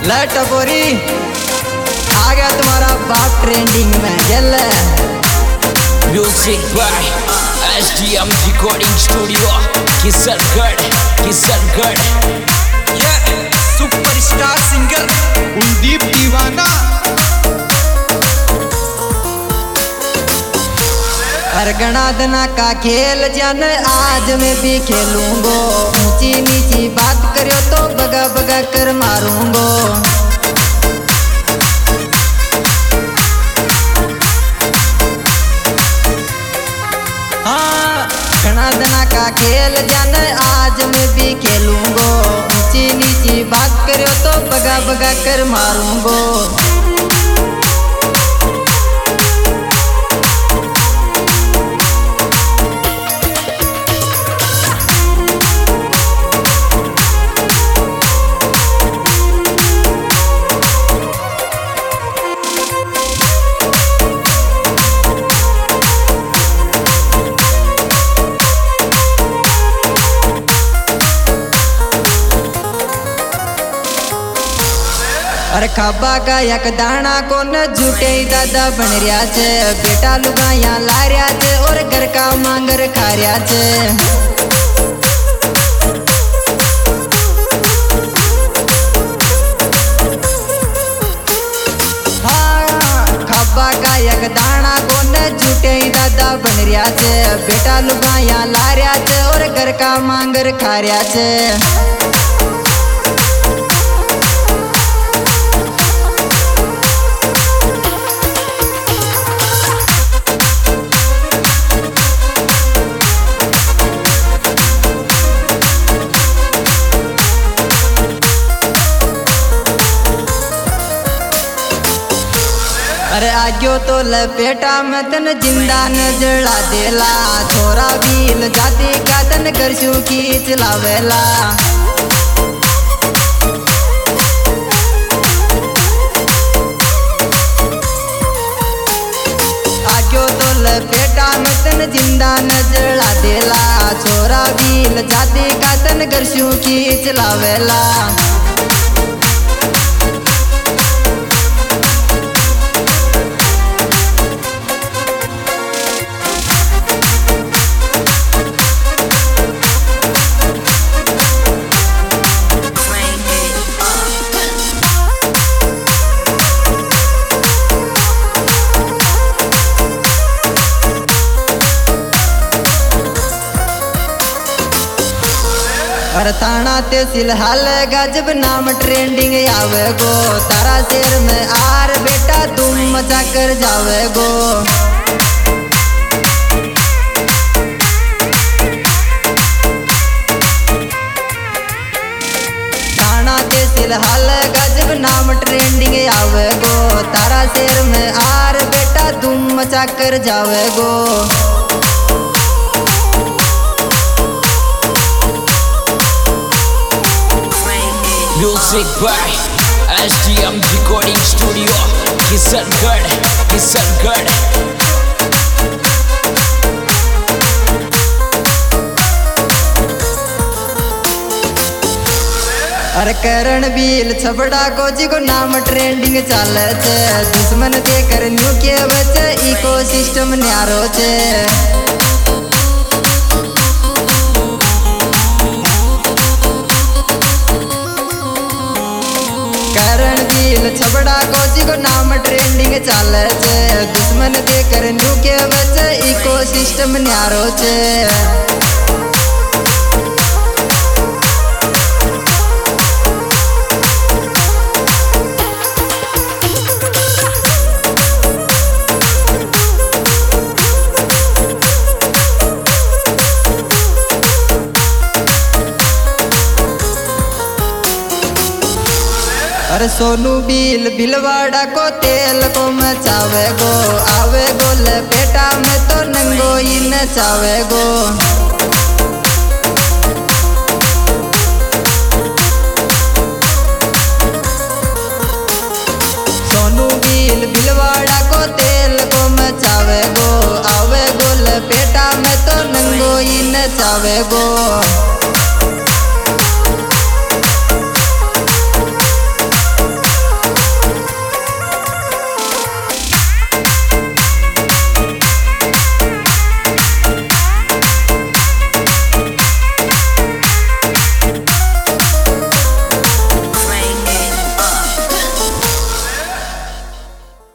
लट बोरी आ गया तुम्हारा बाप ट्रेंडिंग में जल। Music by SDM recording studio Kishangarh. ये सुपरस्टार सिंगर कुलदीप दीवाना। गणादना का खेल जन आज मैं भी खेलूंगो। ऊंची नीची बात करो तो बगा बगा कर मारूंगो। हाँ गणादना का खेल जन आज मैं भी खेलूंगो। ऊंची नीची बात करो तो बगा बगा कर मारूंगो। अरे खाबा का एक दाना को न झूठे दादा बन रहा छे। बेटा लुगा यहाँ ला रहा छे और घर का मांगर खा रहा छे। हाँ खाबा का एक दाना को न झूठे दादा बन रहा छे। बेटा लुगा यहाँ ला रहा छे और घर का मांगर खा रहा छे। अरे आग्यो तो लपेटा में तन जिंदा न जड़ा देला। छोरा बील जाति का तन करशु की चलावेला। आग्यो तो लपेटा में तन जिंदा न जड़ा देला। छोरा बील जाति का तन करशु की चलावेला। अरे थाना तहसील हाल गजब नाम ट्रेंडिंग आवे गो। तारा शहर में आर बेटा तुम मचा कर जावे गो। थाना तहसील हाल गजब नाम ट्रेंडिंग आवे गो। तारा शहर में आर बेटा तुम मचा कर जावे गो। Music by SDM recording studio Kishangarh. अरे करण बील छबड़ा को जी को नाम ट्रेंडिंग चाले छे। दुश्मन देकर न्यू के बचे इकोसिस्टम न्यारो छे। करण बील छबड़ा को जी को नाम ट्रेंडिंग चाले छे। दुश्मन देकर न्यू के बचे इकोसिस्टम न्यारो छे। अरे सोनू बील बिलवाड़ा को तेल को मचावे गो। आवे गो लपेटा में तो नंगो ही नचावे गो। सोनू बील बिलवाड़ा को तेल को मचावे गो। आवे गो लपेटा में तो नंगो ही नचावे गो।